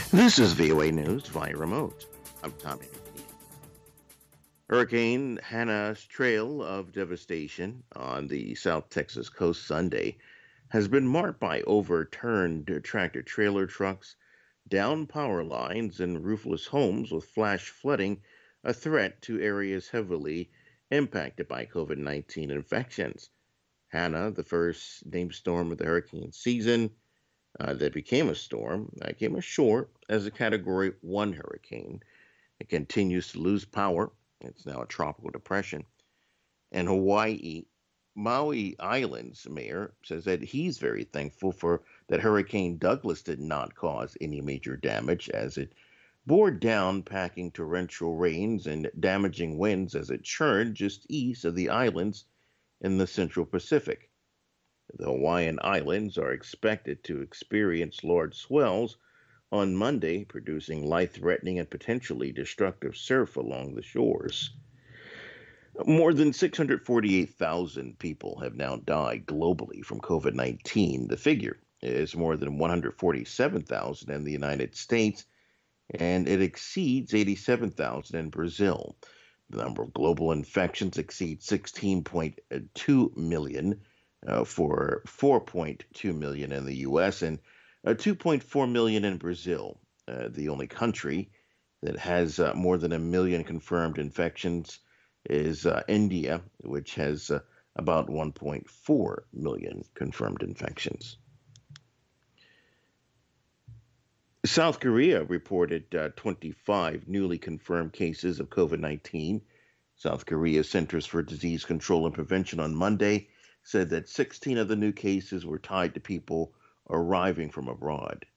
This is VOA News via remote. I'm Tommy McNeil. Hurricane Hannah's trail of devastation on the South Texas coast Sunday has been marked by overturned tractor trailer trucks, downed power lines, and roofless homes, with flash flooding a threat to areas heavily impacted by COVID 19 infections. Hannah, the first named storm of the hurricane season, that became a storm, came ashore as a Category 1 hurricane. It continues to lose power. It's now a tropical depression. And Hawaii, Maui Island's mayor says that he's very thankful for that Hurricane Douglas did not cause any major damage, as it bore down, packing torrential rains and damaging winds as it churned just east of the islands in the central Pacific. The Hawaiian Islands are expected to experience large swells on Monday, producing life threatening and potentially destructive surf along the shores. More than 648,000 people have now died globally from COVID 19. The figure is more than 147,000 in the United States, and it exceeds 87,000 in Brazil. The number of global infections exceeds 16.2 million, for 4.2 million in the US and 2.4 million in Brazil. The only country that has more than a million confirmed infections is India, which has about 1.4 million confirmed infections. South Korea reported 25 newly confirmed cases of COVID 19. South Korea's Centers for Disease Control and Prevention on Monday said that 16 of the new cases were tied to people arriving from abroad.